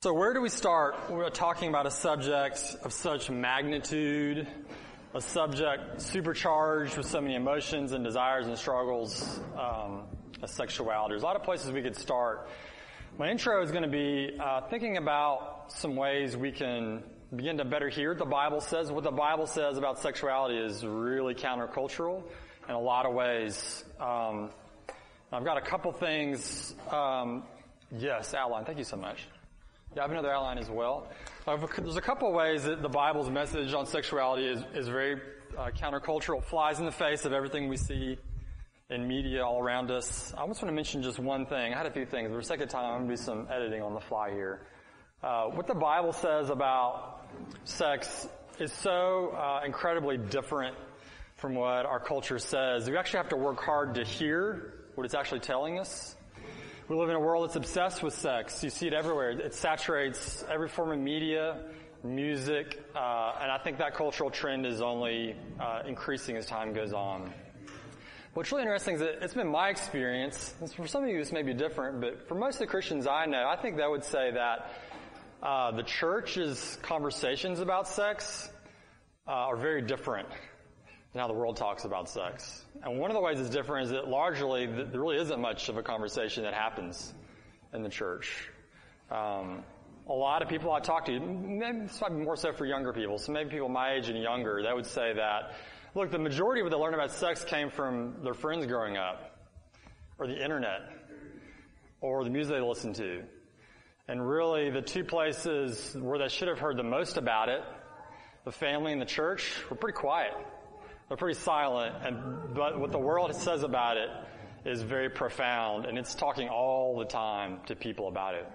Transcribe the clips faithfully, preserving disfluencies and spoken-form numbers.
So where do we start? We're talking about a subject of such magnitude, a subject supercharged with so many emotions and desires and struggles, um, as sexuality. There's a lot of places we could start. My intro is going to be uh, thinking about some ways we can begin to better hear what the Bible says. What the Bible says about sexuality is really countercultural in a lot of ways. Um, I've got a couple things. Um, yes, outline. Thank you so much. Yeah, I have another outline as well. Uh, there's a couple of ways that the Bible's message on sexuality is, is very uh, countercultural. It flies in the face of everything we see in media all around us. I just want to mention just one thing. I had a few things. For the sake of time, I'm going to do some editing on the fly here. Uh, what the Bible says about sex is so uh, incredibly different from what our culture says. We actually have to work hard to hear what it's actually telling us. We live in a world that's obsessed with sex. You see it everywhere. It saturates every form of media, music, uh, and I think that cultural trend is only uh, increasing as time goes on. What's really interesting is that it's been my experience, and for some of you this may be different, but for most of the Christians I know, I think they would say that uh, the church's conversations about sex uh, are very different than how the world talks about sex. And one of the ways it's different is that largely there really isn't much of a conversation that happens in the church. Um, a lot of people I talk to, maybe this might be more so for younger people, so maybe people my age and younger, they would say that, look, the majority of what they learned about sex came from their friends growing up, or the internet, or the music they listened to. And really the two places where they should have heard the most about it, the family and the church, were pretty quiet. They're pretty silent, and but what the world says about it is very profound, and it's talking all the time to people about it.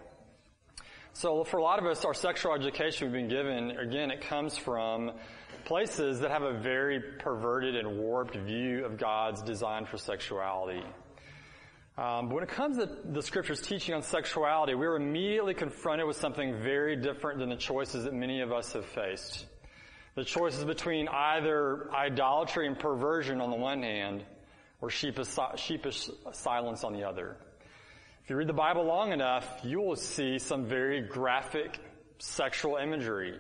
So for a lot of us, our sexual education we've been given, again, it comes from places that have a very perverted and warped view of God's design for sexuality. Um, but when it comes to the Scripture's teaching on sexuality, we're immediately confronted with something very different than the choices that many of us have faced. The choices between either idolatry and perversion on the one hand, or sheepish, sheepish silence on the other. If you read the Bible long enough, you will see some very graphic sexual imagery.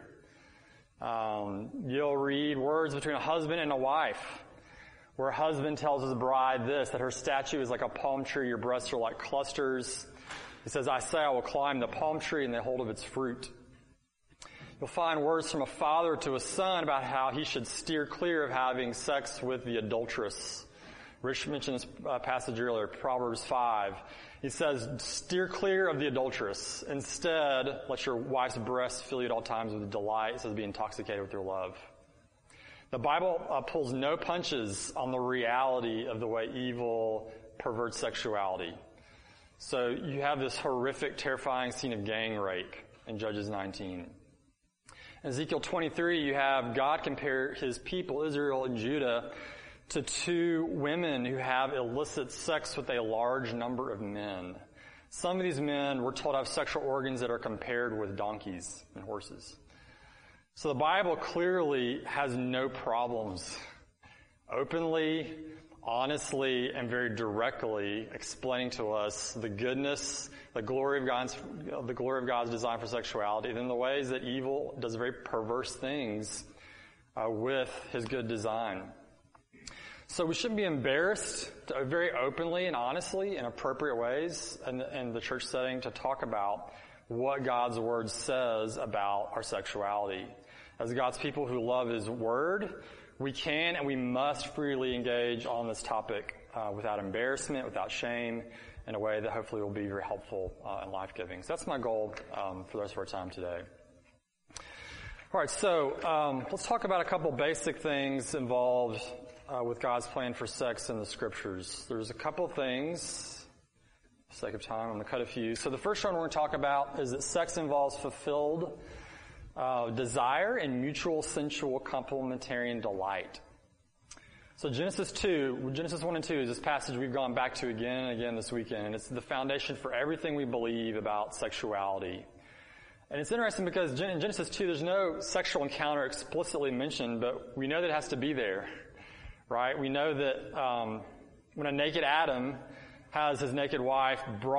Um, you'll read words between a husband and a wife, where a husband tells his bride this, that her statue is like a palm tree, your breasts are like clusters. He says, I say I will climb the palm tree and lay hold of its fruit. You'll find words from a father to a son about how he should steer clear of having sex with the adulteress. Rich mentioned this uh, passage earlier, Proverbs five. He says, steer clear of the adulteress. Instead, let your wife's breasts fill you at all times with delight. It says, be intoxicated with your love. The Bible uh, pulls no punches on the reality of the way evil perverts sexuality. So you have this horrific, terrifying scene of gang rape in Judges nineteen. In Ezekiel twenty-three, you have God compare his people, Israel and Judah, to two women who have illicit sex with a large number of men. Some of these men were told to have sexual organs that are compared with donkeys and horses. So the Bible clearly has no problems openly, honestly, and very directly explaining to us the goodness, the glory of God's, the glory of God's design for sexuality, and then the ways that evil does very perverse things uh, with his good design. So we shouldn't be embarrassed to very openly and honestly in appropriate ways in, in the church setting to talk about what God's word says about our sexuality. As God's people who love his word, we can and we must freely engage on this topic uh, without embarrassment, without shame, in a way that hopefully will be very helpful uh, and life-giving. So that's my goal um, for the rest of our time today. All right, so um, let's talk about a couple basic things involved uh, with God's plan for sex in the Scriptures. There's a couple things, for the sake of time, I'm going to cut a few. So the first one we're going to talk about is that sex involves fulfilled Uh, desire and mutual sensual complementarian delight. So Genesis two, Genesis one and two is this passage we've gone back to again and again this weekend, and it's the foundation for everything we believe about sexuality. And it's interesting because in Genesis two there's no sexual encounter explicitly mentioned, but we know that it has to be there, right? We know that um, when a naked Adam has his naked wife brought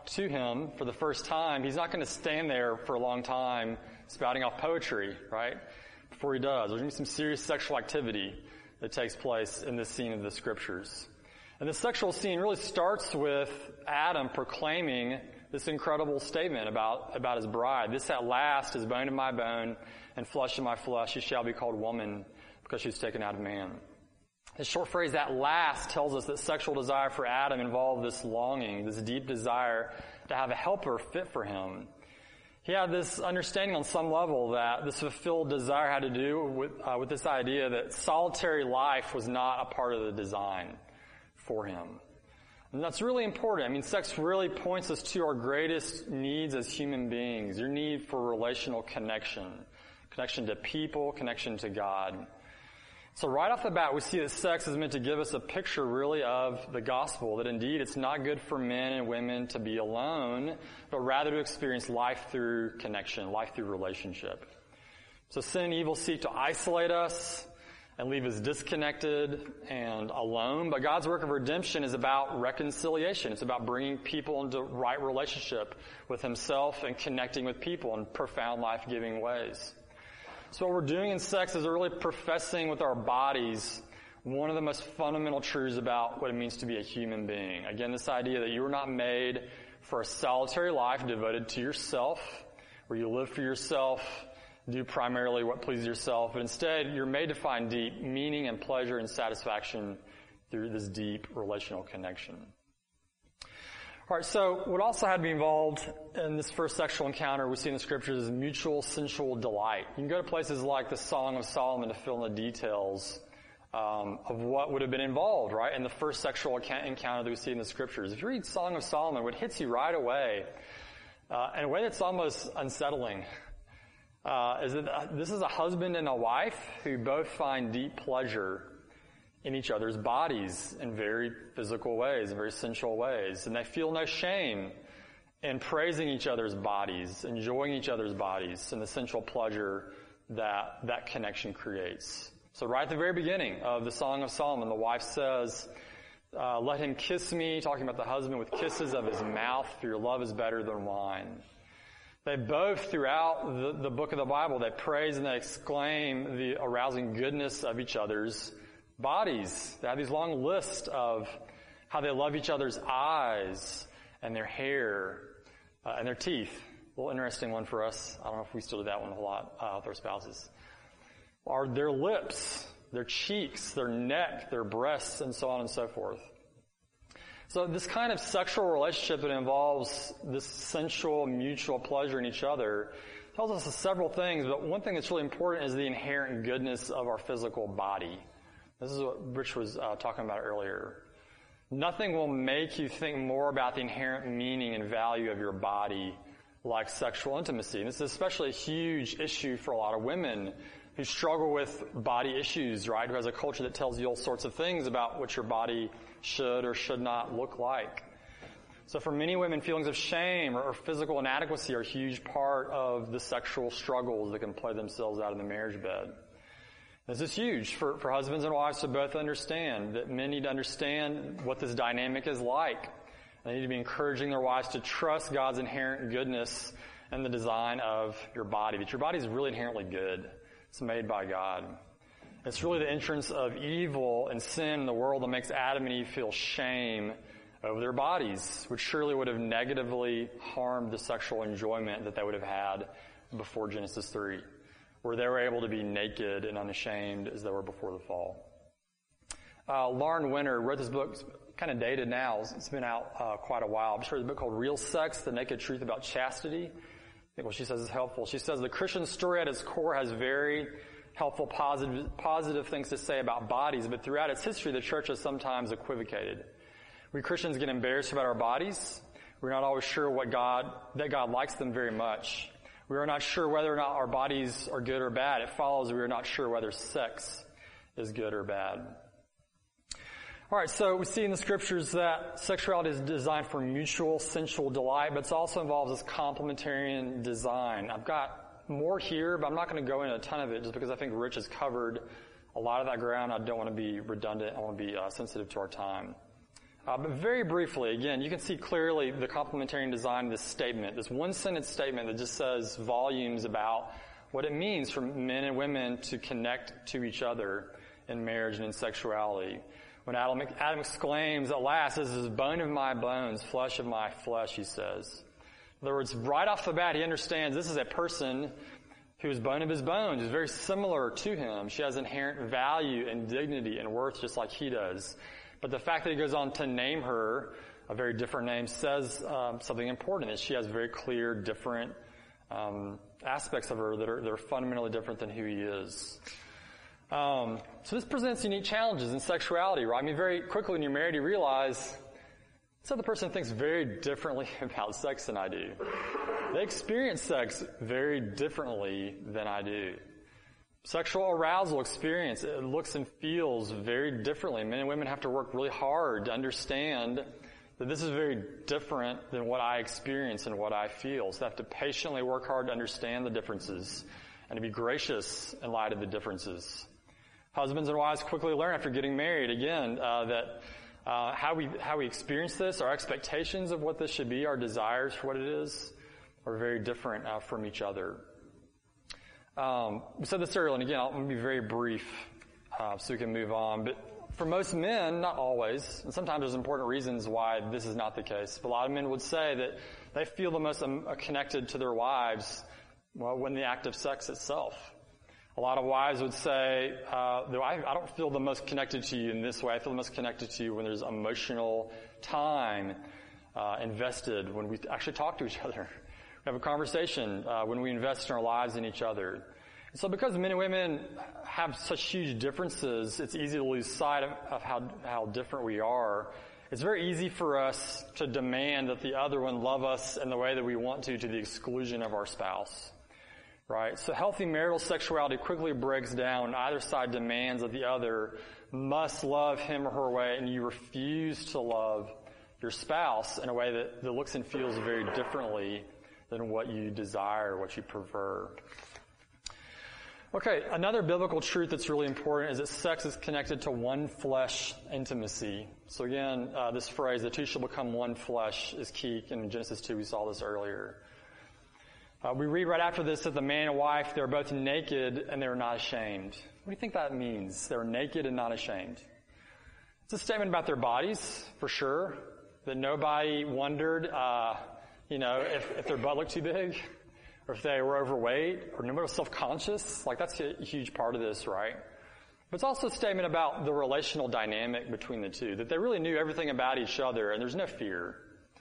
to him for the first time, he's not going to stand there for a long time spouting off poetry, right? Before he does, there's going to be some serious sexual activity that takes place in this scene of the scriptures. And the sexual scene really starts with Adam proclaiming this incredible statement about, about his bride. This at last is bone of my bone and flesh of my flesh. She shall be called woman because she's taken out of man. The short phrase, that last, tells us that sexual desire for Adam involved this longing, this deep desire to have a helper fit for him. He had this understanding on some level that this fulfilled desire had to do with, uh, with this idea that solitary life was not a part of the design for him. And that's really important. I mean, sex really points us to our greatest needs as human beings, your need for relational connection, connection to people, connection to God. So right off the bat, we see that sex is meant to give us a picture really of the gospel, that indeed it's not good for men and women to be alone, but rather to experience life through connection, life through relationship. So sin and evil seek to isolate us and leave us disconnected and alone, but God's work of redemption is about reconciliation. It's about bringing people into right relationship with himself and connecting with people in profound life-giving ways. So what we're doing in sex is really professing with our bodies one of the most fundamental truths about what it means to be a human being. Again, this idea that you were not made for a solitary life devoted to yourself, where you live for yourself, do primarily what pleases yourself, but instead you're made to find deep meaning and pleasure and satisfaction through this deep relational connection. All right, so what also had to be involved in this first sexual encounter we see in the scriptures is mutual sensual delight. You can go to places like the Song of Solomon to fill in the details um, of what would have been involved, right, in the first sexual encounter that we see in the scriptures. If you read Song of Solomon, what hits you right away, uh, in a way that's almost unsettling, uh, is that uh, this is a husband and a wife who both find deep pleasure in each other's bodies in very physical ways, in very sensual ways. And they feel no shame in praising each other's bodies, enjoying each other's bodies, and the sensual pleasure that that connection creates. So right at the very beginning of the Song of Solomon, the wife says, uh, let him kiss me, talking about the husband, with kisses of his mouth, for your love is better than wine. They both, throughout the, the book of the Bible, they praise and they exclaim the arousing goodness of each other's bodies. They have these long lists of how they love each other's eyes and their hair uh, and their teeth. A little interesting one for us. I don't know if we still do that one a whole lot uh, with our spouses. Are their lips, their cheeks, their neck, their breasts, and so on and so forth. So this kind of sexual relationship that involves this sensual mutual pleasure in each other tells us several things, but one thing that's really important is the inherent goodness of our physical body. This is what Rich was uh, talking about earlier. Nothing will make you think more about the inherent meaning and value of your body like sexual intimacy. And this is especially a huge issue for a lot of women who struggle with body issues, right? Who has a culture that tells you all sorts of things about what your body should or should not look like. So for many women, feelings of shame or, or physical inadequacy are a huge part of the sexual struggles that can play themselves out in the marriage bed. This is huge for, for husbands and wives to both understand that men need to understand what this dynamic is like. They need to be encouraging their wives to trust God's inherent goodness and the design of your body, that your body is really inherently good. It's made by God. It's really the entrance of evil and sin in the world that makes Adam and Eve feel shame over their bodies, which surely would have negatively harmed the sexual enjoyment that they would have had before Genesis three. Where they were able to be naked and unashamed as they were before the fall. Uh, Lauren Winter wrote this book, it's kind of dated now, it's been out uh, quite a while. She wrote a book called Real Sex, The Naked Truth About Chastity. I think what she says is helpful. She says the Christian story at its core has very helpful, positive, positive things to say about bodies, but throughout its history, the church has sometimes equivocated. We Christians get embarrassed about our bodies. We're not always sure what God, that God likes them very much. We are not sure whether or not our bodies are good or bad. It follows we are not sure whether sex is good or bad. All right, so we see in the scriptures that sexuality is designed for mutual sensual delight, but it also involves this complementarian design. I've got more here, but I'm not going to go into a ton of it just because I think Rich has covered a lot of that ground. I don't want to be redundant. I want to be uh, sensitive to our time. Uh, but very briefly, again, you can see clearly the complementarian design of this statement, this one-sentence statement that just says volumes about what it means for men and women to connect to each other in marriage and in sexuality. When Adam, Adam exclaims, at last, this is bone of my bones, flesh of my flesh, he says. In other words, right off the bat, he understands this is a person who is bone of his bones, is very similar to him. She has inherent value and dignity and worth just like he does. But the fact that he goes on to name her a very different name says um, something important, that she has very clear, different um, aspects of her that are, that are fundamentally different than who he is. Um, so this presents unique challenges in sexuality, right? I mean, very quickly when you're married, you realize this other person thinks very differently about sex than I do. They experience sex very differently than I do. Sexual arousal experience, it looks and feels very differently. Men and women have to work really hard to understand that this is very different than what I experience and what I feel. So they have to patiently work hard to understand the differences and to be gracious in light of the differences. Husbands and wives quickly learn after getting married, again, uh, that uh, how we how we experience this, our expectations of what this should be, our desires for what it is, are very different uh, from each other. Um, we said this earlier, and again, I'm going to be very brief uh, so we can move on. But for most men, not always, and sometimes there's important reasons why this is not the case. But a lot of men would say that they feel the most um, connected to their wives well, when the act of sex itself. A lot of wives would say, uh, I, I don't feel the most connected to you in this way. I feel the most connected to you when there's emotional time uh, invested, when we actually talk to each other. We have a conversation uh, when we invest in our lives in each other. And so because men and women have such huge differences, it's easy to lose sight of, of how, how different we are. It's very easy for us to demand that the other one love us in the way that we want to, to the exclusion of our spouse. Right? So healthy marital sexuality quickly breaks down when either side demands that the other must love him or her way, and you refuse to love your spouse in a way that, that looks and feels very differently than what you desire, what you prefer. Okay, another biblical truth that's really important is that sex is connected to one flesh intimacy. So again, uh, this phrase, the two shall become one flesh, is key. In Genesis two, we saw this earlier. Uh, we read right after this that the man and wife, they're both naked and they're not ashamed. What do you think that means? They're naked and not ashamed. It's a statement about their bodies, for sure, that nobody wondered, uh, you know, if, if their butt looked too big, or if they were overweight, or nobody was self-conscious. Like, that's a huge part of this, right? But it's also a statement about the relational dynamic between the two, that they really knew everything about each other, and there's no fear.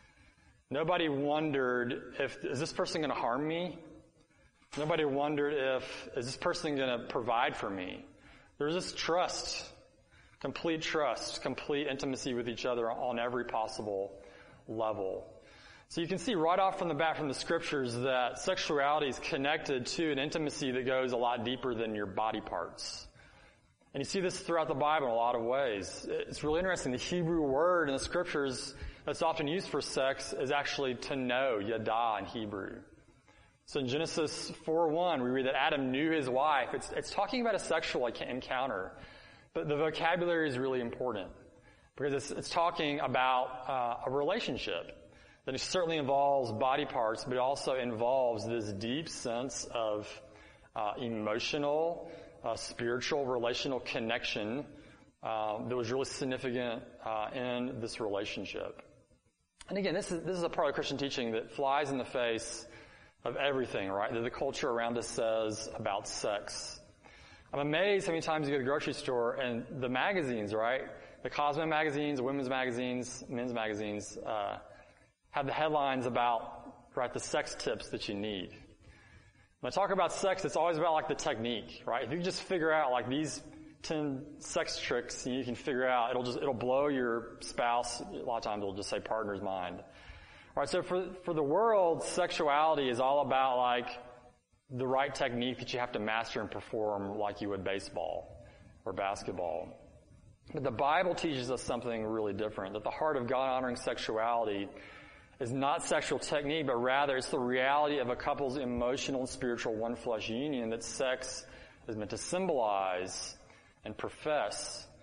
Nobody wondered if, is this person going to harm me? Nobody wondered if, is this person going to provide for me? There was this trust, complete trust, complete intimacy with each other on every possible level. So you can see right off from the bat from the scriptures that sexuality is connected to an intimacy that goes a lot deeper than your body parts. And you see this throughout the Bible in a lot of ways. It's really interesting. The Hebrew word in the scriptures that's often used for sex is actually to know, yada in Hebrew. So in Genesis four one, we read that Adam knew his wife. It's, it's talking about a sexual encounter. But the vocabulary is really important because it's, it's talking about uh, a relationship that certainly involves body parts, but it also involves this deep sense of uh, emotional, uh, spiritual, relational connection uh, that was really significant uh, in this relationship. And again, this is this is a part of Christian teaching that flies in the face of everything, right, that the culture around us says about sex. I'm amazed how many times you go to the grocery store and the magazines, right, the Cosmo magazines, women's magazines, men's magazines, uh, have the headlines about, right, the sex tips that you need. When I talk about sex, it's always about, like, the technique, right? If you can just figure out, like, these ten sex tricks you can figure out, it'll just, it'll blow your spouse, a lot of times it'll just say partner's mind. All right, so for, for the world, sexuality is all about, like, the right technique that you have to master and perform like you would baseball or basketball. But the Bible teaches us something really different, that the heart of God-honoring sexuality is not sexual technique, but rather it's the reality of a couple's emotional and spiritual one-flesh union that sex is meant to symbolize and profess.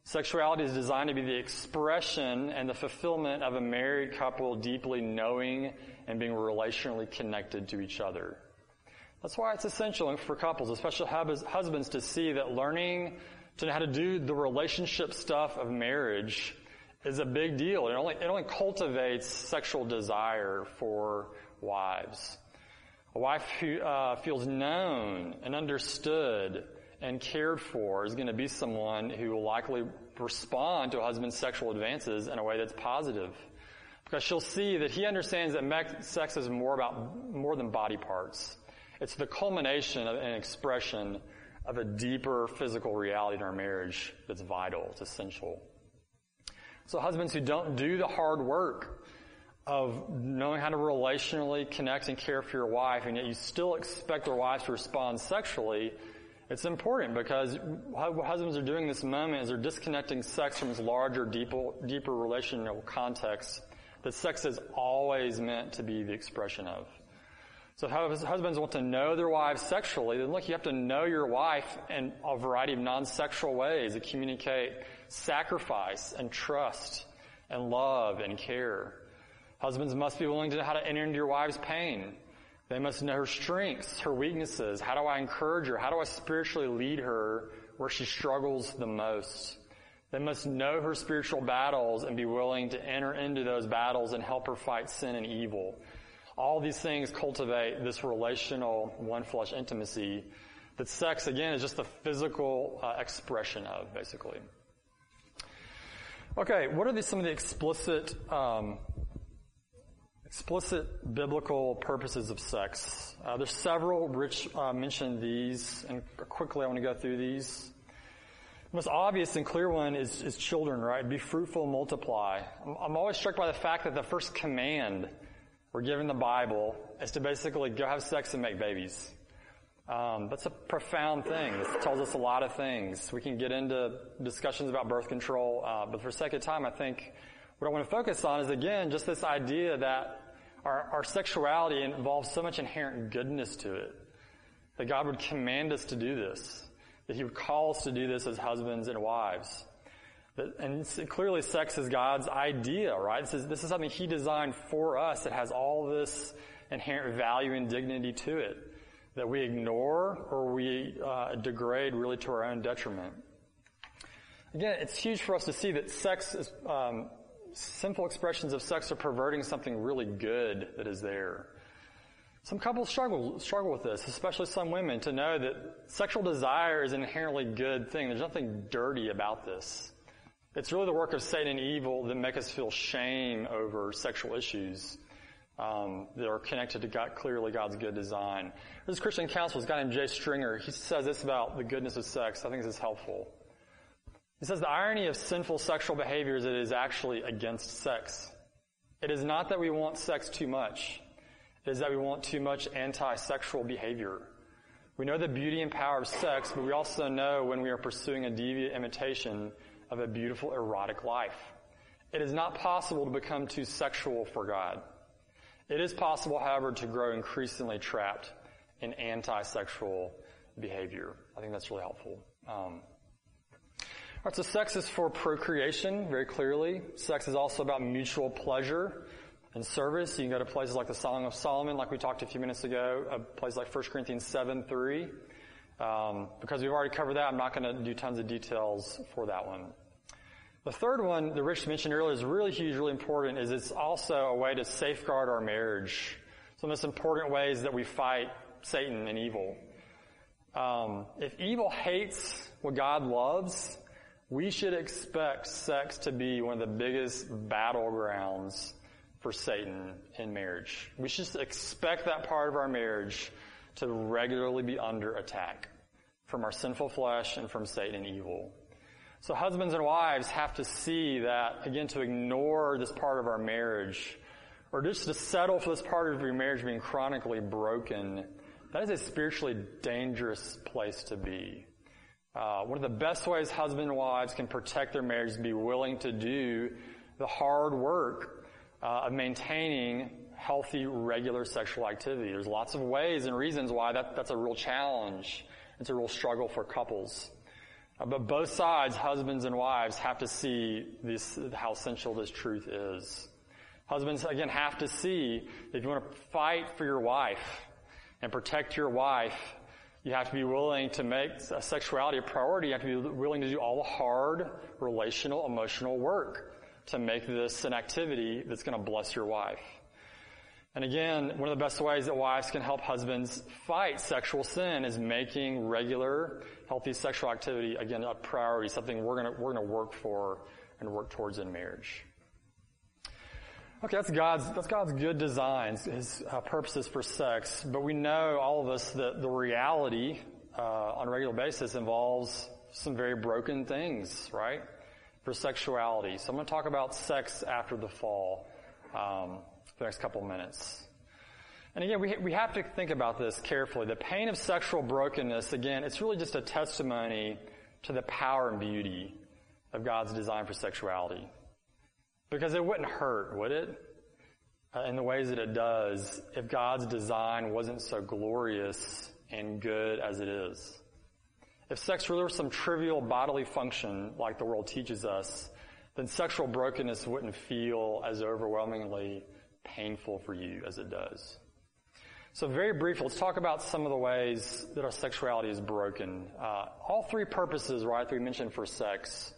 Sexuality is designed to be the expression and the fulfillment of a married couple deeply knowing and being relationally connected to each other. That's why it's essential for couples, especially husbands, to see that learning to know how to do the relationship stuff of marriage is a big deal. It only, it only cultivates sexual desire for wives. A wife who uh, feels known and understood and cared for is going to be someone who will likely respond to a husband's sexual advances in a way that's positive. Because she'll see that he understands that sex is more about, more than body parts. It's the culmination of an expression of a deeper physical reality in our marriage that's vital, it's essential. So husbands who don't do the hard work of knowing how to relationally connect and care for your wife, and yet you still expect their wives to respond sexually, it's important because what husbands are doing in this moment is they're disconnecting sex from its larger, deeper, deeper relational context that sex is always meant to be the expression of. So if husbands want to know their wives sexually, then look, you have to know your wife in a variety of non-sexual ways that communicate sacrifice and trust and love and care. Husbands must be willing to know how to enter into your wife's pain. They must know her strengths, her weaknesses. How do I encourage her? How do I spiritually lead her where she struggles the most? They must know her spiritual battles and be willing to enter into those battles and help her fight sin and evil. All these things cultivate this relational one flesh intimacy that sex, again, is just the physical uh, expression of, basically. Okay, what are the, some of the explicit um, explicit biblical purposes of sex? Uh, there's several. Rich uh, mentioned these, and quickly I want to go through these. The most obvious and clear one is, is children, right? Be fruitful, multiply. I'm, I'm always struck by the fact that the first command we're given in the Bible is to basically go have sex and make babies. Um, that's a profound thing. This tells us a lot of things. We can get into discussions about birth control, uh, but for sake of time, I think what I want to focus on is, again, just this idea that our, our sexuality involves so much inherent goodness to it, that God would command us to do this, that He would call us to do this as husbands and wives. That, and clearly sex is God's idea, right? This is, this is something He designed for us that has all this inherent value and dignity to it, that we ignore or we uh, degrade really to our own detriment. Again, it's huge for us to see that sex is, um, sinful expressions of sex are perverting something really good that is there. Some couples struggle struggle with this, especially some women, to know that sexual desire is an inherently good thing. There's nothing dirty about this. It's really the work of Satan and evil that make us feel shame over sexual issues um, that are connected to God, clearly God's good design. There's a Christian counselor, this guy named Jay Stringer. He says this about the goodness of sex. I think this is helpful. He says the irony of sinful sexual behavior is that it is actually against sex. It is not that we want sex too much. It is that we want too much anti-sexual behavior. We know the beauty and power of sex, but we also know when we are pursuing a deviant imitation of a beautiful erotic life. It is not possible to become too sexual for God. It is possible, however, to grow increasingly trapped in anti-sexual behavior. I think that's really helpful. Um, all right, so sex is for procreation, very clearly. Sex is also about mutual pleasure and service. You can go to places like the Song of Solomon, like we talked a few minutes ago, a place like First Corinthians seven three. Um, because we've already covered that, I'm not going to do tons of details for that one. The third one that Rich mentioned earlier is really huge, really important, is it's also a way to safeguard our marriage. Some of the most important ways that we fight Satan and evil. Um, if evil hates what God loves, we should expect sex to be one of the biggest battlegrounds for Satan in marriage. We should expect that part of our marriage to regularly be under attack from our sinful flesh and from Satan and evil. So husbands and wives have to see that, again, to ignore this part of our marriage, or just to settle for this part of your marriage being chronically broken, that is a spiritually dangerous place to be. Uh, one of the best ways husbands and wives can protect their marriage is to be willing to do the hard work uh, of maintaining healthy, regular sexual activity. There's lots of ways and reasons why that, that's a real challenge. It's a real struggle for couples. Uh, but both sides, husbands and wives, have to see this, how essential this truth is. Husbands, again, have to see that if you want to fight for your wife and protect your wife, you have to be willing to make sexuality a priority. You have to be willing to do all the hard relational, emotional work to make this an activity that's going to bless your wife. And again, one of the best ways that wives can help husbands fight sexual sin is making regular, healthy sexual activity, again, a priority, something we're going to, we're going to work for and work towards in marriage. Okay, that's God's, that's God's good designs, His uh, purposes for sex, but we know, all of us, that the reality, uh, on a regular basis involves some very broken things, right? For sexuality. So I'm going to talk about sex after the fall, um, for the next couple of minutes. And again, we, we have to think about this carefully. The pain of sexual brokenness, again, it's really just a testimony to the power and beauty of God's design for sexuality. Because it wouldn't hurt, would it? Uh, in the ways that it does, if God's design wasn't so glorious and good as it is. If sex really were some trivial bodily function like the world teaches us, then sexual brokenness wouldn't feel as overwhelmingly painful for you as it does. So very briefly, let's talk about some of the ways that our sexuality is broken. Uh, all three purposes, right, that we mentioned for sex,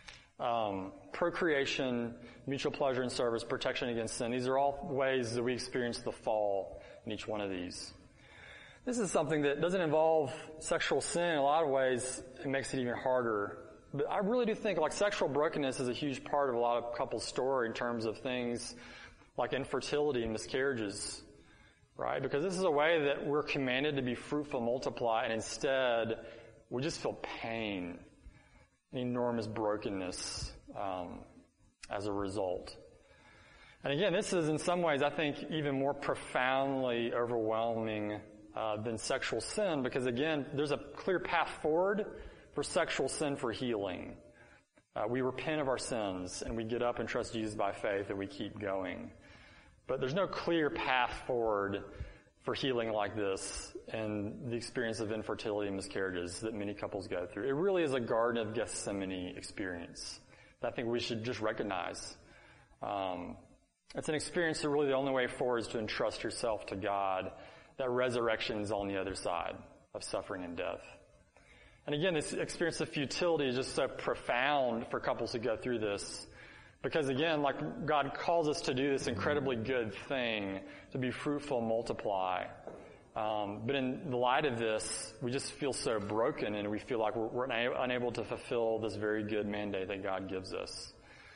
Um, procreation, mutual pleasure and service, protection against sin. These are all ways that we experience the fall in each one of these. This is something that doesn't involve sexual sin. In a lot of ways, it makes it even harder. But I really do think like sexual brokenness is a huge part of a lot of couples' story in terms of things like infertility and miscarriages, right? Because this is a way that we're commanded to be fruitful, multiply, and instead we just feel pain, enormous brokenness um, as a result. And again, this is in some ways, I think, even more profoundly overwhelming uh, than sexual sin because, again, there's a clear path forward for sexual sin for healing. Uh, we repent of our sins and we get up and trust Jesus by faith and we keep going. But there's no clear path forward for healing like this and the experience of infertility and miscarriages that many couples go through. It really is a Garden of Gethsemane experience that I think we should just recognize. Um, it's an experience that really the only way forward is to entrust yourself to God, that resurrection is on the other side of suffering and death. And again, this experience of futility is just so profound for couples who go through this. Because again, like God calls us to do this incredibly good thing, to be fruitful and multiply. Um, but in the light of this, we just feel so broken and we feel like we're, we're una- unable to fulfill this very good mandate that God gives us.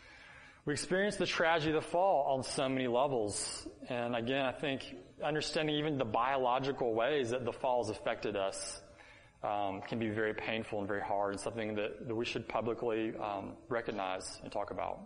We experience the tragedy of the fall on so many levels. And again, I think understanding even the biological ways that the fall has affected us um, can be very painful and very hard, and something that, that we should publicly um, recognize and talk about.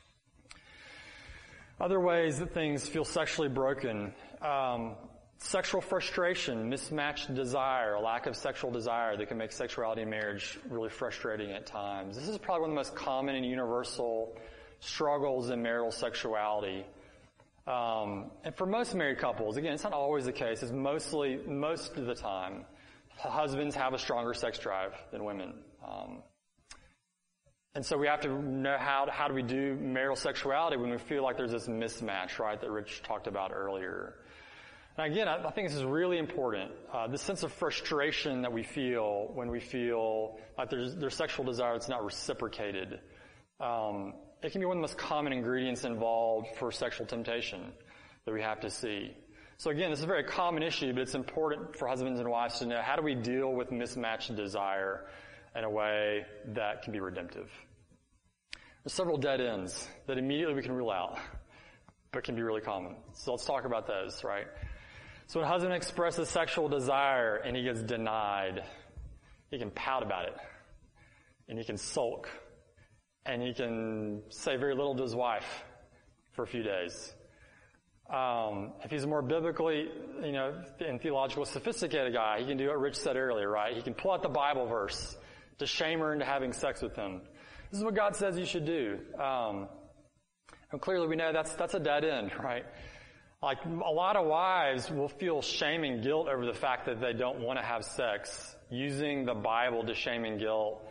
Other ways that things feel sexually broken, um, sexual frustration, mismatched desire, a lack of sexual desire that can make sexuality and marriage really frustrating at times. This is probably one of the most common and universal struggles in marital sexuality. Um, and for most married couples, again, it's not always the case. It's mostly, most of the time, husbands have a stronger sex drive than women. Um, And so we have to know how how do we do marital sexuality when we feel like there's this mismatch, right, that Rich talked about earlier. And again, I, I think this is really important. Uh, this sense of frustration that we feel when we feel like there's, there's sexual desire that's not reciprocated. Um, it can be one of the most common ingredients involved for sexual temptation that we have to see. So again, this is a very common issue, but it's important for husbands and wives to know how do we deal with mismatched desire in a way that can be redemptive. There's several dead ends that immediately we can rule out, but can be really common. So let's talk about those, right? So when a husband expresses sexual desire and he gets denied, he can pout about it, and he can sulk, and he can say very little to his wife for a few days. Um, if he's a more biblically, you know, and theologically sophisticated guy, he can do what Rich said earlier, right? He can pull out the Bible verse to shame her into having sex with him. This is what God says you should do. Um, and clearly we know that's, that's a dead end, right? Like a lot of wives will feel shame and guilt over the fact that they don't want to have sex, using the Bible to shame and guilt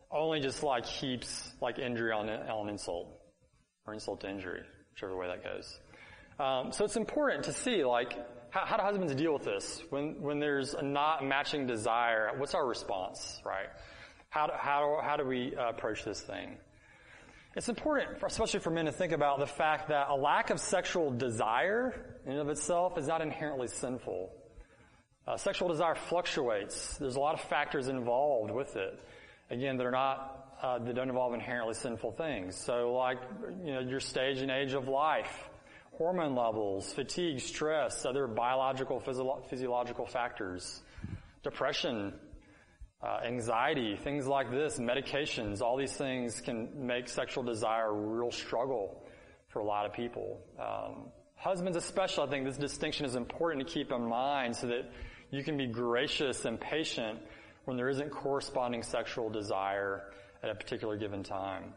only just like heaps like injury on, on insult, or insult to injury, whichever way that goes. Um, so it's important to see, like, how, how do husbands deal with this? When when there's a not matching desire, what's our response, right? How do, how, how do we uh, approach this thing? It's important, for, especially for men, to think about the fact that a lack of sexual desire in and of itself is not inherently sinful. Uh, sexual desire fluctuates. There's a lot of factors involved with it. Again, that are not, uh, that don't involve inherently sinful things. So like, you know, your stage and age of life, hormone levels, fatigue, stress, other biological, physio- physiological factors, depression, uh, anxiety, things like this, medications, all these things can make sexual desire a real struggle for a lot of people. Um, husbands especially, I think this distinction is important to keep in mind so that you can be gracious and patient when there isn't corresponding sexual desire at a particular given time.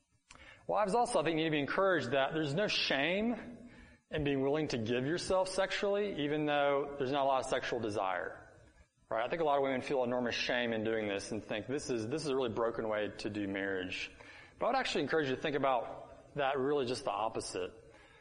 Wives also, I think, need to be encouraged that there's no shame in being willing to give yourself sexually, even though there's not a lot of sexual desire. Right? I think a lot of women feel enormous shame in doing this and think this is this is a really broken way to do marriage. But I would actually encourage you to think about that really just the opposite.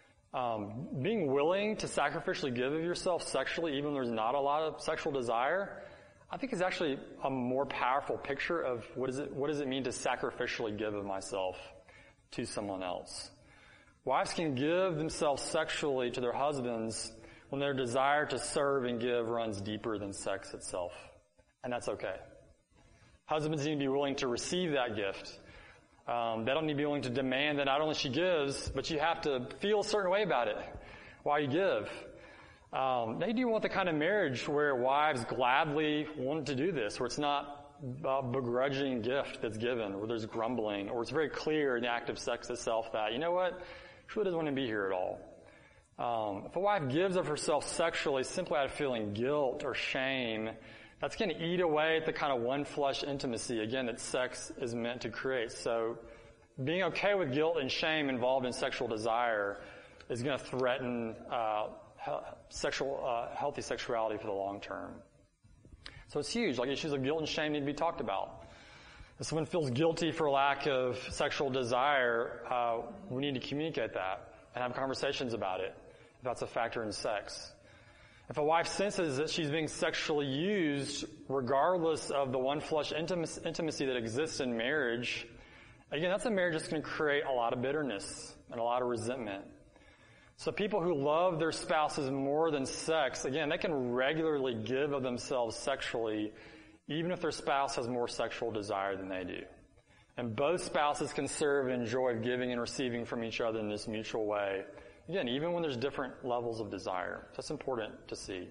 Um, being willing to sacrificially give of yourself sexually, even when there's not a lot of sexual desire, I think is actually a more powerful picture of what is it what does it mean to sacrificially give of myself to someone else. Wives can give themselves sexually to their husbands when their desire to serve and give runs deeper than sex itself. And that's okay. Husbands need to be willing to receive that gift. Um, they don't need to be willing to demand that not only she gives, but you have to feel a certain way about it while you give. Um, they do want the kind of marriage where wives gladly want to do this, where it's not a begrudging gift that's given, where there's grumbling, or it's very clear in the act of sex itself that, you know what, she really doesn't want to be here at all. Um, if a wife gives of herself sexually simply out of feeling guilt or shame, that's going to eat away at the kind of one flesh intimacy, again, that sex is meant to create. So being okay with guilt and shame involved in sexual desire is going to threaten uh, sexual, uh, healthy sexuality for the long term. So it's huge. Like, issues of guilt and shame need to be talked about. If someone feels guilty for lack of sexual desire, uh, we need to communicate that and have conversations about it, if that's a factor in sex. If a wife senses that she's being sexually used, regardless of the one flesh intimacy that exists in marriage, again, that's a marriage that's going to create a lot of bitterness and a lot of resentment. So people who love their spouses more than sex, again, they can regularly give of themselves sexually, even if their spouse has more sexual desire than they do. And both spouses can serve and enjoy giving and receiving from each other in this mutual way. Again, even when there's different levels of desire. That's important to see.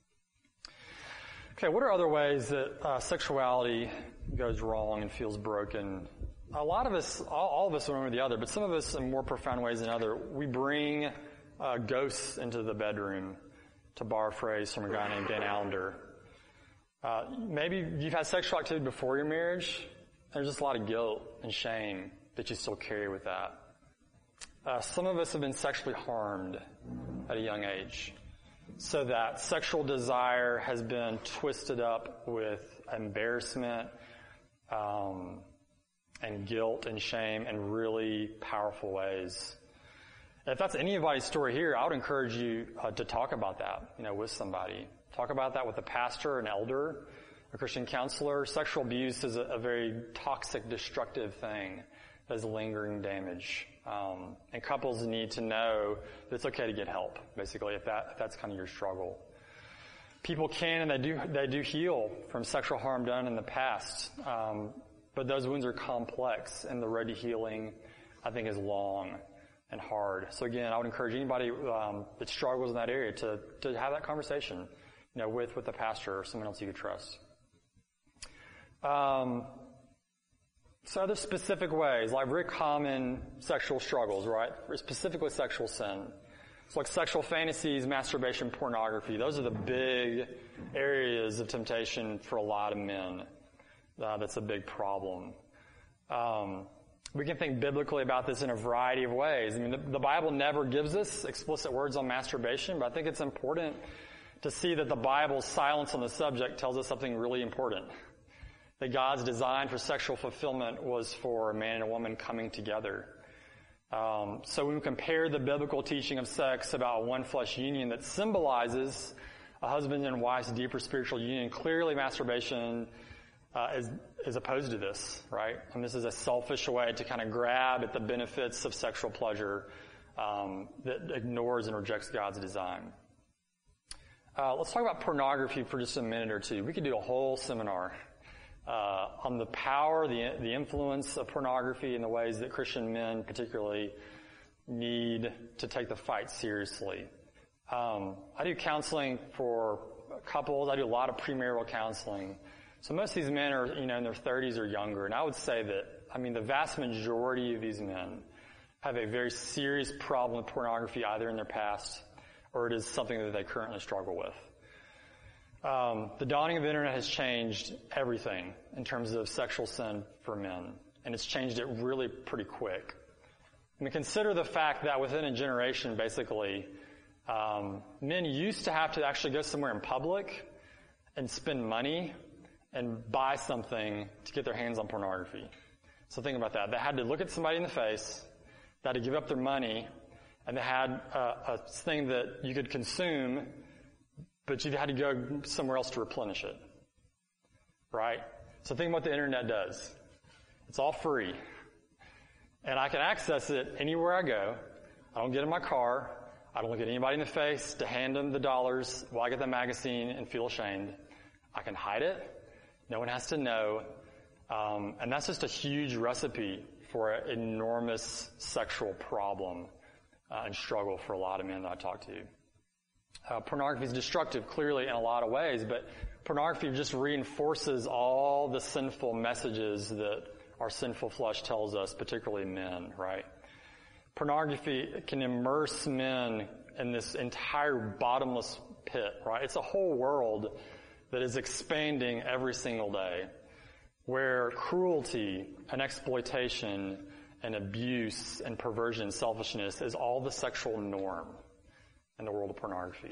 Okay, what are other ways that uh, sexuality goes wrong and feels broken? A lot of us, all, all of us one way or the other, but some of us in more profound ways than other, we bring uh, ghosts into the bedroom, to borrow a phrase from a guy named Dan Allender. Uh, maybe you've had sexual activity before your marriage. There's just a lot of guilt and shame that you still carry with that. Uh, some of us have been sexually harmed at a young age, so that sexual desire has been twisted up with embarrassment um, and guilt and shame in really powerful ways. If that's anybody's story here, I would encourage you uh, to talk about that, you know, with somebody. Talk about that with a pastor, an elder, a Christian counselor. Sexual abuse is a, a very toxic, destructive thing that has lingering damage. Um, and couples need to know that it's okay to get help, basically, if that if that's kind of your struggle. People can and they do they do heal from sexual harm done in the past, um, but those wounds are complex, and the road to healing, I think, is long and hard. So again, I would encourage anybody um, that struggles in that area to to have that conversation, you know, with with a pastor or someone else you could trust. Um, So other specific ways, like very common sexual struggles, right? Specifically sexual sin. It's like sexual fantasies, masturbation, pornography. Those are the big areas of temptation for a lot of men. Uh, that's a big problem. Um, we can think biblically about this in a variety of ways. I mean, the, the Bible never gives us explicit words on masturbation, but I think it's important to see that the Bible's silence on the subject tells us something really important. that God's design for sexual fulfillment was for a man and a woman coming together. Um, so when we compare the biblical teaching of sex about a one flesh union that symbolizes a husband and wife's deeper spiritual union, clearly masturbation uh, is, is opposed to this, right? And this is a selfish way to kind of grab at the benefits of sexual pleasure um, that ignores and rejects God's design. Uh, let's talk about pornography for just a minute or two. We could do a whole seminar uh, on the power, the the influence of pornography and the ways that Christian men particularly need to take the fight seriously. Um, I do counseling for couples. I do a lot of premarital counseling. So most of these men are, you know, in their thirties or younger. And I would say that, I mean, the vast majority of these men have a very serious problem with pornography either in their past or it is something that they currently struggle with. Um, the dawning of the internet has changed everything in terms of sexual sin for men. And it's changed it really pretty quick. I mean, consider the fact that within a generation, basically, um, men used to have to actually go somewhere in public and spend money and buy something to get their hands on pornography. So think about that. They had to look at somebody in the face, they had to give up their money, and they had a, a thing that you could consume, but you had to go somewhere else to replenish it. Right? So think about what the internet does. It's all free. And I can access it anywhere I go. I don't get in my car. I don't look at anybody in the face to hand them the dollars while I get the magazine and feel ashamed. I can hide it. No one has to know. Um, and that's just a huge recipe for an enormous sexual problem uh, and struggle for a lot of men that I talk to. Uh, pornography is destructive, clearly, in a lot of ways, but pornography just reinforces all the sinful messages that our sinful flesh tells us, particularly men, right? Pornography can immerse men in this entire bottomless pit, right? It's a whole world that is expanding every single day, where cruelty and exploitation and abuse and perversion and selfishness is all the sexual norm in the world of pornography.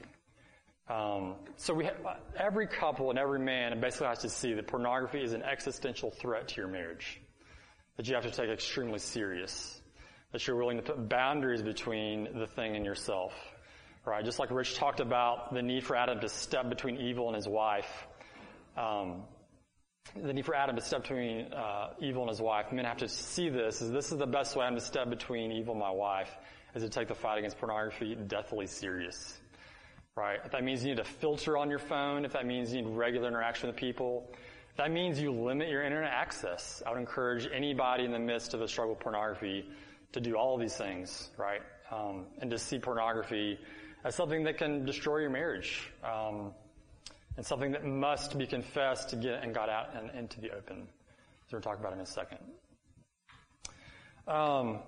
Um, so we have, every couple and every man basically has to see that pornography is an existential threat to your marriage, that you have to take extremely serious, that you're willing to put boundaries between the thing and yourself, right? Just like Rich talked about the need for Adam to step between evil and his wife, um, the need for Adam to step between uh, evil and his wife. Men have to see this, as this is the best way I'm to step between evil and my wife, is to take the fight against pornography deathly serious, right? If that means you need a filter on your phone, if that means you need regular interaction with people, if that means you limit your internet access, I would encourage anybody in the midst of a struggle with pornography to do all of these things, right? Um, and to see pornography as something that can destroy your marriage, um, and something that must be confessed to get and got out and into the open. So we'll talk about it in a second. Um,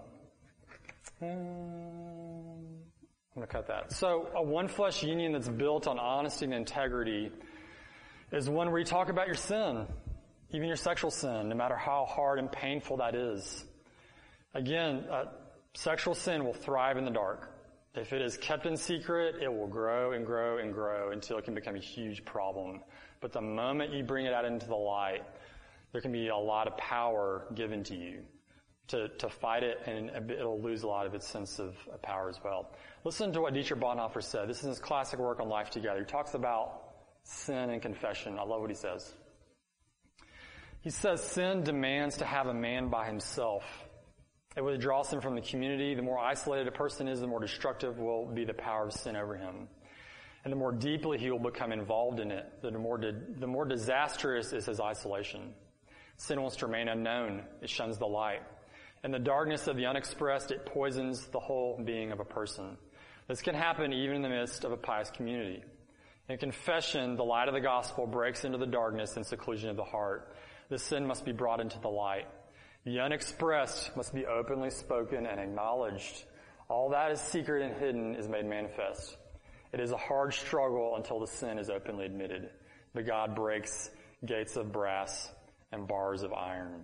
I'm going to cut that. So a one flesh union that's built on honesty and integrity is one where you talk about your sin, even your sexual sin, no matter how hard and painful that is. Again, uh, sexual sin will thrive in the dark. If it is kept in secret, it will grow and grow and grow until it can become a huge problem. But the moment you bring it out into the light, there can be a lot of power given to you to, to fight it, and it'll lose a lot of its sense of power as well. Listen to what Dietrich Bonhoeffer said. This is his classic work on Life Together. He talks about sin and confession. I love what he says. He says, sin demands to have a man by himself. It withdraws him from the community. The more isolated a person is, the more destructive will be the power of sin over him. And the more deeply he will become involved in it, the more, di- the more disastrous is his isolation. Sin wants to remain unknown. It shuns the light. In the darkness of the unexpressed, it poisons the whole being of a person. This can happen even in the midst of a pious community. In confession, the light of the gospel breaks into the darkness and seclusion of the heart. The sin must be brought into the light. The unexpressed must be openly spoken and acknowledged. All that is secret and hidden is made manifest. It is a hard struggle until the sin is openly admitted. But God breaks gates of brass and bars of iron.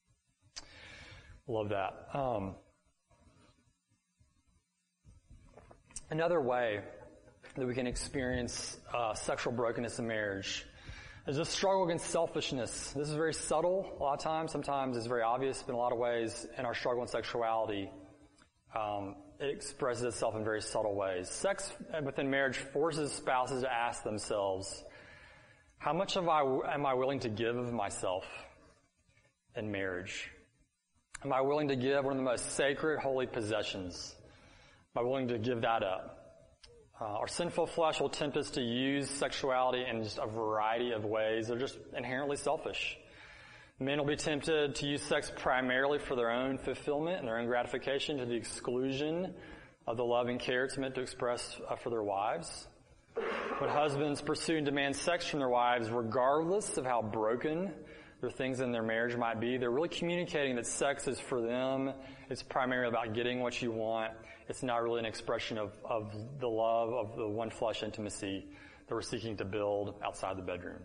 Love that. Um, another way that we can experience uh, sexual brokenness in marriage is a struggle against selfishness. This is very subtle a lot of times. Sometimes it's very obvious, but in a lot of ways in our struggle in sexuality, um, it expresses itself in very subtle ways. Sex within marriage forces spouses to ask themselves, how much of I, am I willing to give of myself in marriage? Am I willing to give one of the most sacred, holy possessions? Am I willing to give that up? Uh, our sinful flesh will tempt us to use sexuality in just a variety of ways. They're just inherently selfish. Men will be tempted to use sex primarily for their own fulfillment and their own gratification to the exclusion of the love and care it's meant to express uh, for their wives. When husbands pursue and demand sex from their wives, regardless of how broken their things in their marriage might be, they're really communicating that sex is for them. It's primarily about getting what you want. It's not really an expression of, of the love of the one flesh intimacy that we're seeking to build outside the bedroom.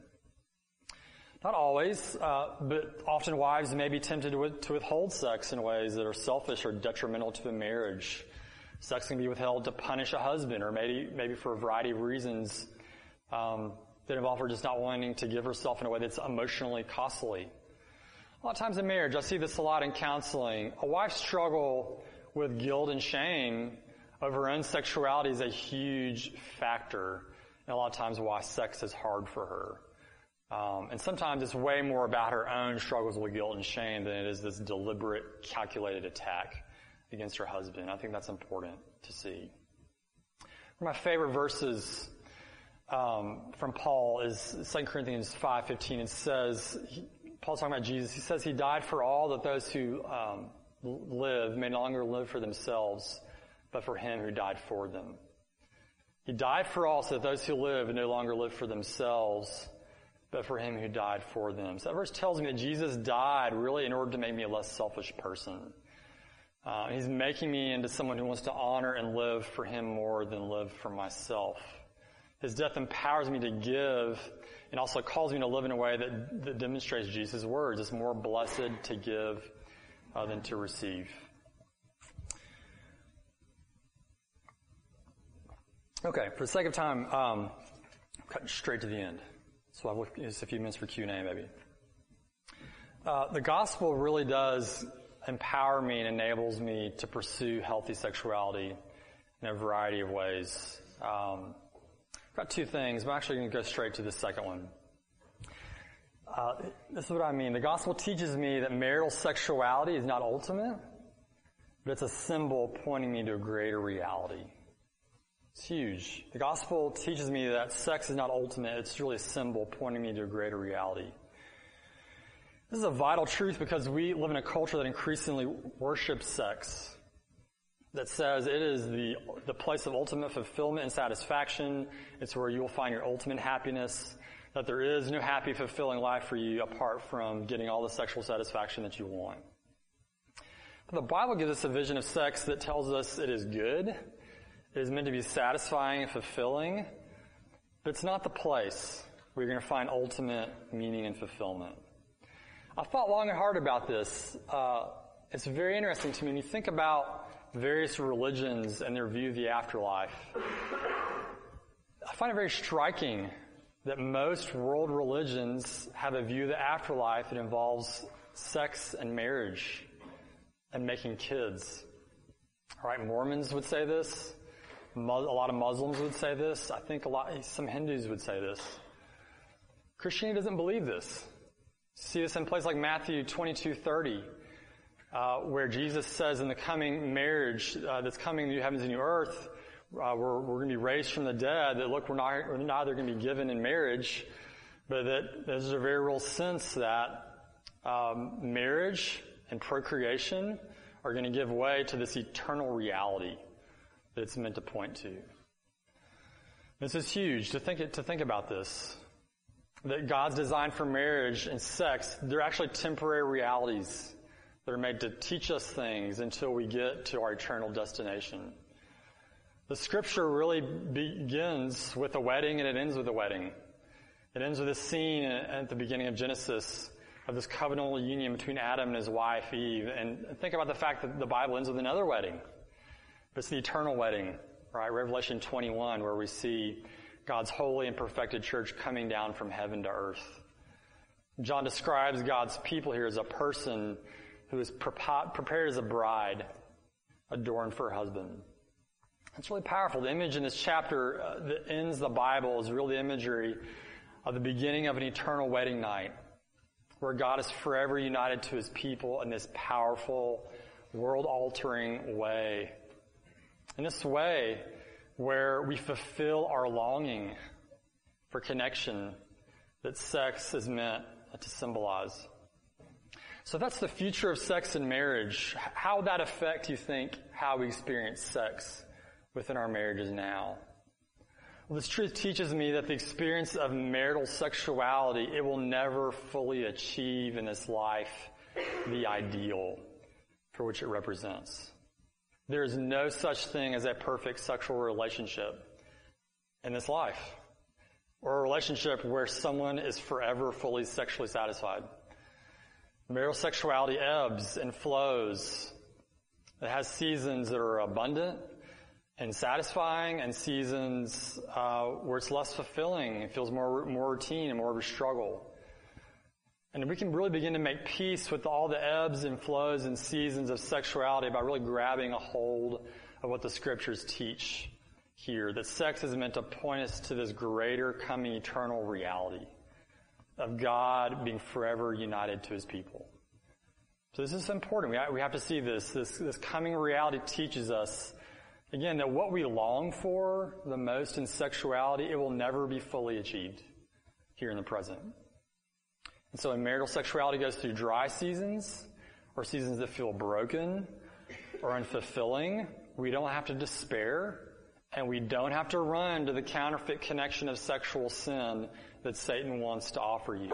Not always, uh, but often wives may be tempted to, to withhold sex in ways that are selfish or detrimental to a marriage. Sex can be withheld to punish a husband, or maybe maybe for a variety of reasons um, that involve her just not wanting to give herself in a way that's emotionally costly. A lot of times in marriage, I see this a lot in counseling. A wife's struggle with guilt and shame over her own sexuality is a huge factor, and a lot of times why sex is hard for her. Um, and sometimes it's way more about her own struggles with guilt and shame than it is this deliberate, calculated attack against her husband. I think that's important to see. One of my favorite verses um, from Paul is Second Corinthians five fifteen. It says, he, Paul's talking about Jesus. He says he died for all, that those who um, live may no longer live for themselves, but for him who died for them. He died for all, so that those who live no longer live for themselves, but for him who died for them. So that verse tells me that Jesus died really in order to make me a less selfish person. Uh, he's making me into someone who wants to honor and live for him more than live for myself. His death empowers me to give and also calls me to live in a way that, that demonstrates Jesus' words. It's more blessed to give uh, than to receive. Okay, for the sake of time, um, cutting straight to the end. So I've looked just a few minutes for Q and A maybe. Uh, the gospel really does empower me and enables me to pursue healthy sexuality in a variety of ways. Um, I've got two things. I'm actually going to go straight to the second one. Uh, this is what I mean. The gospel teaches me that marital sexuality is not ultimate, but it's a symbol pointing me to a greater reality. It's huge. The gospel teaches me that sex is not ultimate. It's really a symbol pointing me to a greater reality. This is a vital truth because we live in a culture that increasingly worships sex, that says it is the the place of ultimate fulfillment and satisfaction. It's where you will find your ultimate happiness, that there is no happy, fulfilling life for you apart from getting all the sexual satisfaction that you want. But the Bible gives us a vision of sex that tells us it is good, it is meant to be satisfying and fulfilling, but it's not the place where you're going to find ultimate meaning and fulfillment. I thought long and hard about this. Uh, it's very interesting to me when you think about various religions and their view of the afterlife. I find it very striking that most world religions have a view of the afterlife that involves sex and marriage and making kids. All right, Mormons would say this. A lot of Muslims would say this. I think a lot, some Hindus would say this. Christianity doesn't believe this. See this in places like Matthew twenty-two thirty, uh, where Jesus says in the coming marriage uh, that's coming, new heavens and new earth, uh, we're, we're going to be raised from the dead, that look, we're not, we're neither going to be given in marriage, but that there's a very real sense that um, marriage and procreation are going to give way to this eternal reality that it's meant to point to. This is huge to think, to think about this. That God's design for marriage and sex, they're actually temporary realities that are made to teach us things until we get to our eternal destination. The scripture really begins with a wedding and it ends with a wedding. It ends with a scene at the beginning of Genesis of this covenantal union between Adam and his wife Eve. And think about the fact that the Bible ends with another wedding. But it's the eternal wedding, right? Revelation twenty-one, where we see God's holy and perfected church coming down from heaven to earth. John describes God's people here as a person who is prepared as a bride, adorned for her husband. It's really powerful. The image in this chapter uh, that ends the Bible is really the imagery of the beginning of an eternal wedding night, where God is forever united to his people in this powerful, world-altering way. In this way, where we fulfill our longing for connection that sex is meant to symbolize. So that's the future of sex and marriage. How would that affect, you think, how we experience sex within our marriages now? Well, this truth teaches me that the experience of marital sexuality, it will never fully achieve in this life the ideal for which it represents. There is no such thing as a perfect sexual relationship in this life, or a relationship where someone is forever fully sexually satisfied. Marital sexuality ebbs and flows. It has seasons that are abundant and satisfying, and seasons uh, where it's less fulfilling. It feels more more routine and more of a struggle. And we can really begin to make peace with all the ebbs and flows and seasons of sexuality by really grabbing a hold of what the scriptures teach here, that sex is meant to point us to this greater coming eternal reality of God being forever united to his people. So this is important. We have to see this. This, this coming reality teaches us, again, that what we long for the most in sexuality, it will never be fully achieved here in the present. And so when marital sexuality goes through dry seasons, or seasons that feel broken or unfulfilling, we don't have to despair, and we don't have to run to the counterfeit connection of sexual sin that Satan wants to offer you.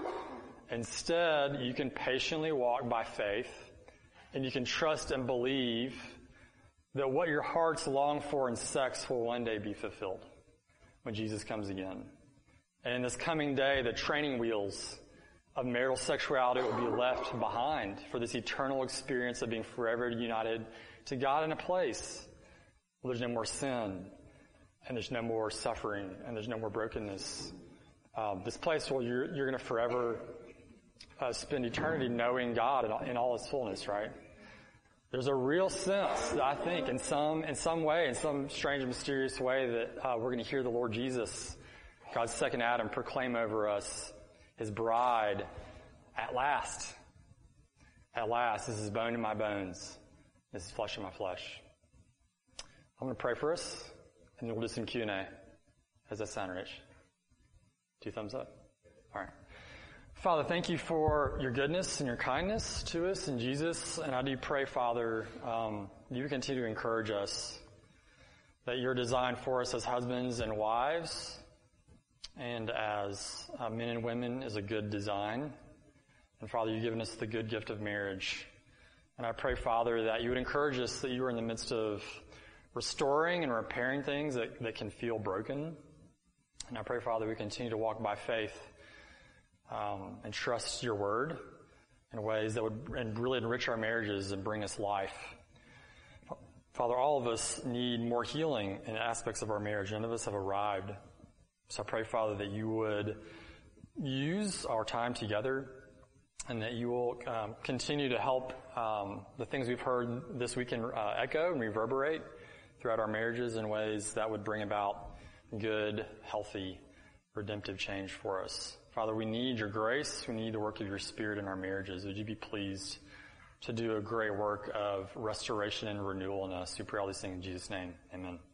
Instead, you can patiently walk by faith, and you can trust and believe that what your hearts long for in sex will one day be fulfilled when Jesus comes again. And in this coming day, the training wheels of marital sexuality will be left behind for this eternal experience of being forever united to God in a place where there's no more sin, and there's no more suffering, and there's no more brokenness. Um, this place where you're, you're going to forever uh, spend eternity knowing God in, in all his fullness, right? There's a real sense, I think, in some in some way, in some strange and mysterious way, that uh, we're going to hear the Lord Jesus, God's second Adam, proclaim over us, his bride, at last. At last, this is bone in my bones. This is flesh in my flesh. I'm going to pray for us, and then we'll do some Q and A. Does that sound, Rich? Two thumbs up? All right. Father, thank you for your goodness and your kindness to us in Jesus. And I do pray, Father, um, you continue to encourage us that your design for us as husbands and wives and as uh, men and women is a good design. And Father, you've given us the good gift of marriage. And I pray, Father, that you would encourage us that you are in the midst of restoring and repairing things that, that can feel broken. And I pray, Father, we continue to walk by faith Um, and trust your word in ways that would and really enrich our marriages and bring us life. Father, all of us need more healing in aspects of our marriage. None of us have arrived. So I pray, Father, that you would use our time together and that you will um, continue to help um, the things we've heard this weekend uh, echo and reverberate throughout our marriages in ways that would bring about good, healthy, redemptive change for us. Father, we need your grace. We need the work of your Spirit in our marriages. Would you be pleased to do a great work of restoration and renewal in us? We pray all these things in Jesus' name. Amen.